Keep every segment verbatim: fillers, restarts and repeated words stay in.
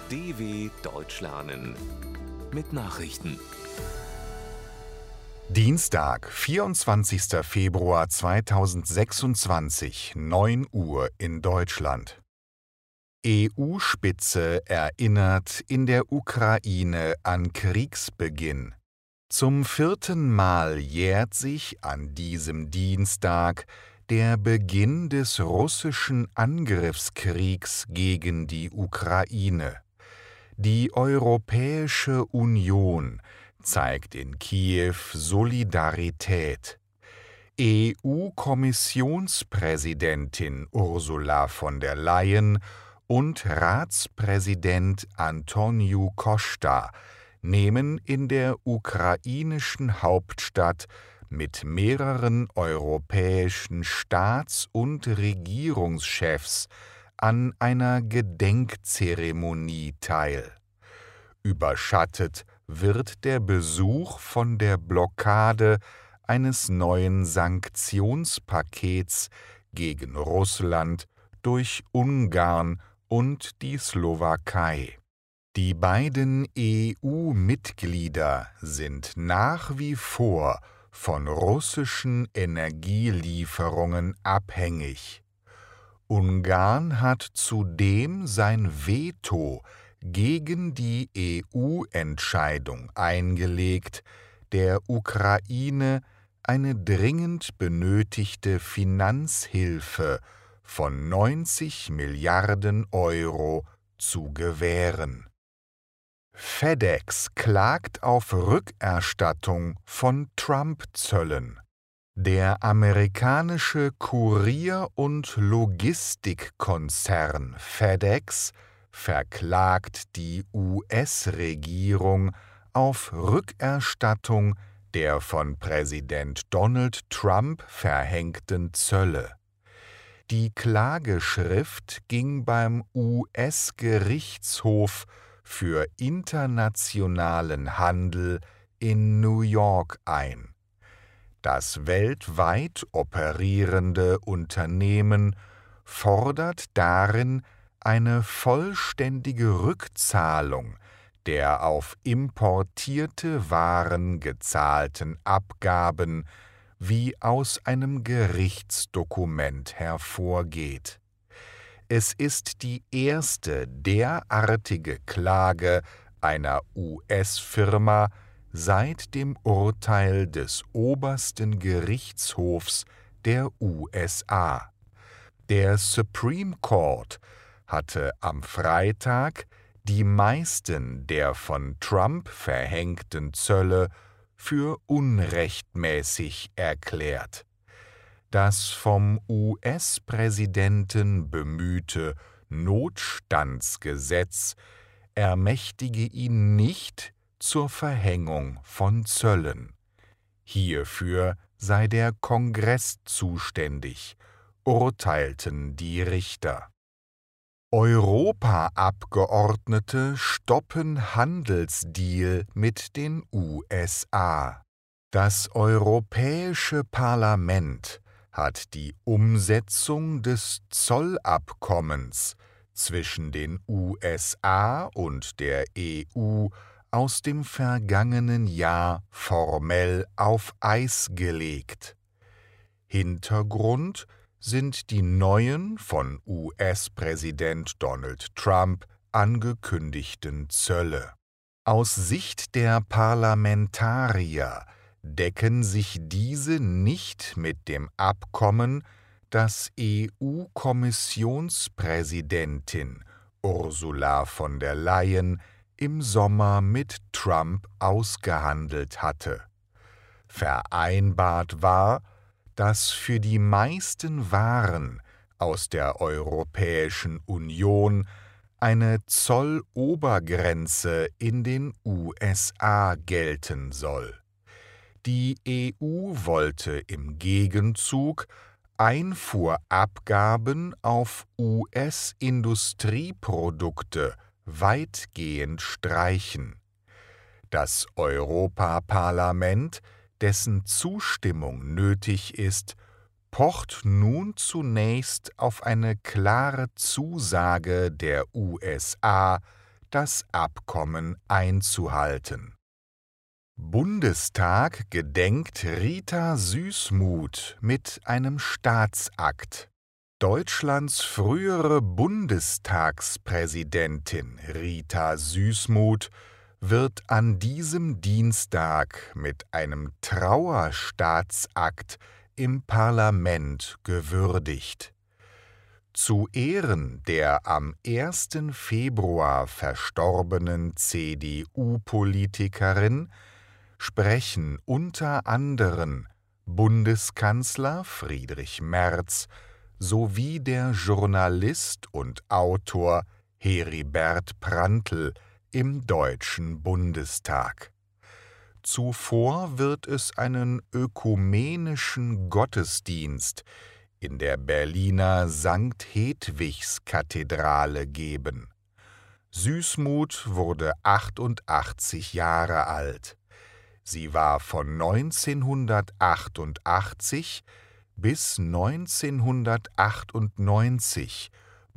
D W Deutsch lernen mit Nachrichten. Dienstag, vierundzwanzigster Februar zweitausendsechsundzwanzig, neun Uhr in Deutschland. E U-Spitze erinnert in der Ukraine an Kriegsbeginn. Zum vierten Mal jährt sich an diesem Dienstag der Beginn des russischen Angriffskriegs gegen die Ukraine. Die Europäische Union zeigt in Kiew Solidarität. E U-Kommissionspräsidentin Ursula von der Leyen und Ratspräsident Antoniu Costa nehmen in der ukrainischen Hauptstadt mit mehreren europäischen Staats- und Regierungschefs an einer Gedenkzeremonie teil. Überschattet wird der Besuch von der Blockade eines neuen Sanktionspakets gegen Russland durch Ungarn und die Slowakei. Die beiden E U-Mitglieder sind nach wie vor von russischen Energielieferungen abhängig. Ungarn hat zudem sein Veto gegen die E U-Entscheidung eingelegt, der Ukraine eine dringend benötigte Finanzhilfe von neunzig Milliarden Euro zu gewähren. FedEx klagt auf Rückerstattung von Trump-Zöllen. Der amerikanische Kurier- und Logistikkonzern FedEx verklagt die U S-Regierung auf Rückerstattung der von Präsident Donald Trump verhängten Zölle. Die Klageschrift ging beim U S-Gerichtshof für internationalen Handel in New York ein. Das weltweit operierende Unternehmen fordert darin eine vollständige Rückzahlung der auf importierte Waren gezahlten Abgaben, wie aus einem Gerichtsdokument hervorgeht. Es ist die erste derartige Klage einer U S-Firma seit dem Urteil des obersten Gerichtshofs der U S A. Der Supreme Court hatte am Freitag die meisten der von Trump verhängten Zölle für unrechtmäßig erklärt. Das vom U S-Präsidenten bemühte Notstandsgesetz ermächtige ihn nicht zur Verhängung von Zöllen. Hierfür sei der Kongress zuständig, urteilten die Richter. Europaabgeordnete stoppen Handelsdeal mit den U S A. Das Europäische Parlament hat die Umsetzung des Zollabkommens zwischen den U S A und der E U aus dem vergangenen Jahr formell auf Eis gelegt. Hintergrund sind die neuen von U S-Präsident Donald Trump angekündigten Zölle. Aus Sicht der Parlamentarier decken sich diese nicht mit dem Abkommen, das E U-Kommissionspräsidentin Ursula von der Leyen im Sommer mit Trump ausgehandelt hatte. Vereinbart war, dass für die meisten Waren aus der Europäischen Union eine Zollobergrenze in den U S A gelten soll. Die E U wollte im Gegenzug Einfuhrabgaben auf U S-Industrieprodukte weitgehend streichen. Das Europaparlament, dessen Zustimmung nötig ist, pocht nun zunächst auf eine klare Zusage der U S A, das Abkommen einzuhalten. Bundestag gedenkt Rita Süssmuth mit einem Staatsakt. Deutschlands frühere Bundestagspräsidentin Rita Süssmuth wird an diesem Dienstag mit einem Trauerstaatsakt im Parlament gewürdigt. Zu Ehren der am ersten Februar verstorbenen C D U-Politikerin sprechen unter anderem Bundeskanzler Friedrich Merz sowie der Journalist und Autor Heribert Prantl im Deutschen Bundestag. Zuvor wird es einen ökumenischen Gottesdienst in der Berliner Sankt Hedwigs-Kathedrale geben. Süssmuth wurde achtundachtzig Jahre alt. Sie war von neunzehnhundertachtundachtzig bis neunzehnhundertachtundneunzig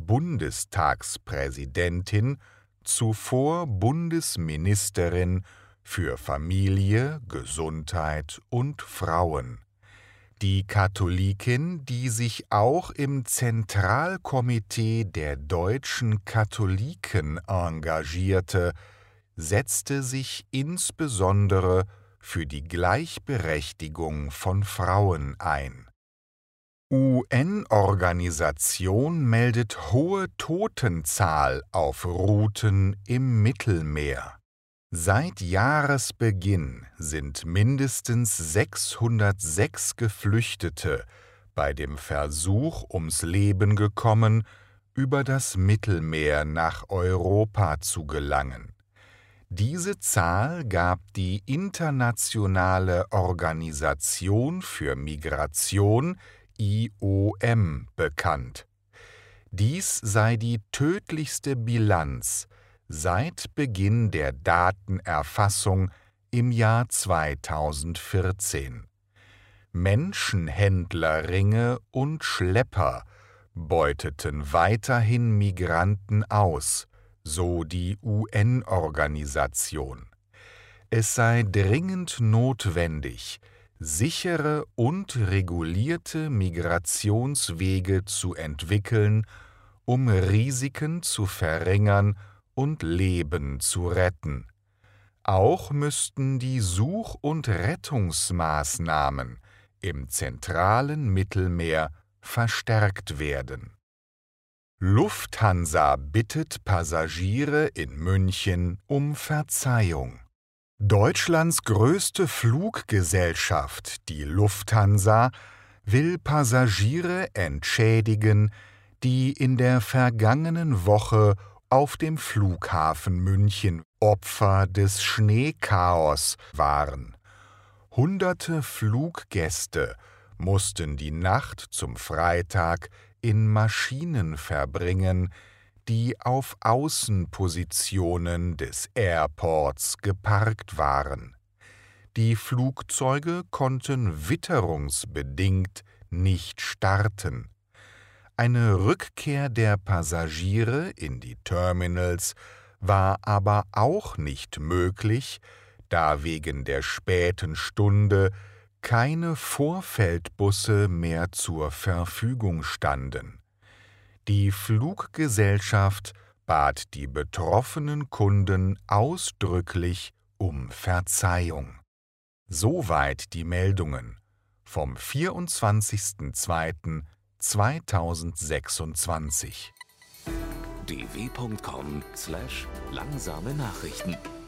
Bundestagspräsidentin, zuvor Bundesministerin für Familie, Gesundheit und Frauen. Die Katholikin, die sich auch im Zentralkomitee der deutschen Katholiken engagierte, setzte sich insbesondere für die Gleichberechtigung von Frauen ein. U N-Organisation meldet hohe Totenzahl auf Routen im Mittelmeer. Seit Jahresbeginn sind mindestens sechshundertsechs Geflüchtete bei dem Versuch ums Leben gekommen, über das Mittelmeer nach Europa zu gelangen. Diese Zahl gab die Internationale Organisation für Migration I O M bekannt. Dies sei die tödlichste Bilanz seit Beginn der Datenerfassung im Jahr zweitausendvierzehn. Menschenhändlerringe und Schlepper beuteten weiterhin Migranten aus, so die U N-Organisation. Es sei dringend notwendig, sichere und regulierte Migrationswege zu entwickeln, um Risiken zu verringern und Leben zu retten. Auch müssten die Such- und Rettungsmaßnahmen im zentralen Mittelmeer verstärkt werden. Lufthansa bittet Passagiere in München um Verzeihung. Deutschlands größte Fluggesellschaft, die Lufthansa, will Passagiere entschädigen, die in der vergangenen Woche auf dem Flughafen München Opfer des Schneechaos waren. Hunderte Fluggäste mussten die Nacht zum Freitag in Maschinen verbringen, die auf Außenpositionen des Airports geparkt waren. Die Flugzeuge konnten witterungsbedingt nicht starten. Eine Rückkehr der Passagiere in die Terminals war aber auch nicht möglich, da wegen der späten Stunde keine Vorfeldbusse mehr zur Verfügung standen. Die Fluggesellschaft bat die betroffenen Kunden ausdrücklich um Verzeihung. Soweit die Meldungen vom vierundzwanzigsten zweiten zweitausendsechsundzwanzig. d w punkt com slash langsame Nachrichten